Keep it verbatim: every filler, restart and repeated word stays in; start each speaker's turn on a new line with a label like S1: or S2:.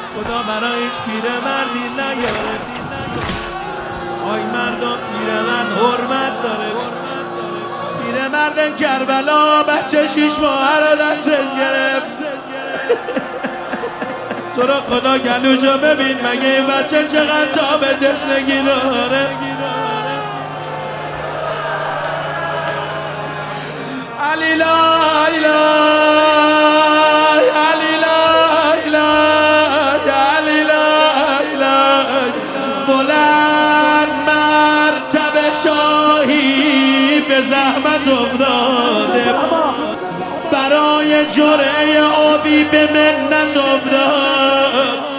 S1: خدا برای هیچ پیرمردی نیاره. آی مردم پیرمرد حرمت داره. پیرمرد کربلا بچه شیش ماه رو دستش گرفت. تو رو خدا گلوشو ببین مگه این بچه چقدر تاب تشنگی داره. علی لا اله علی لا اله علی لا اله. بلند مرتبه شاهی به زحمت افتاده، برای جرعه آبی به منت افتاد.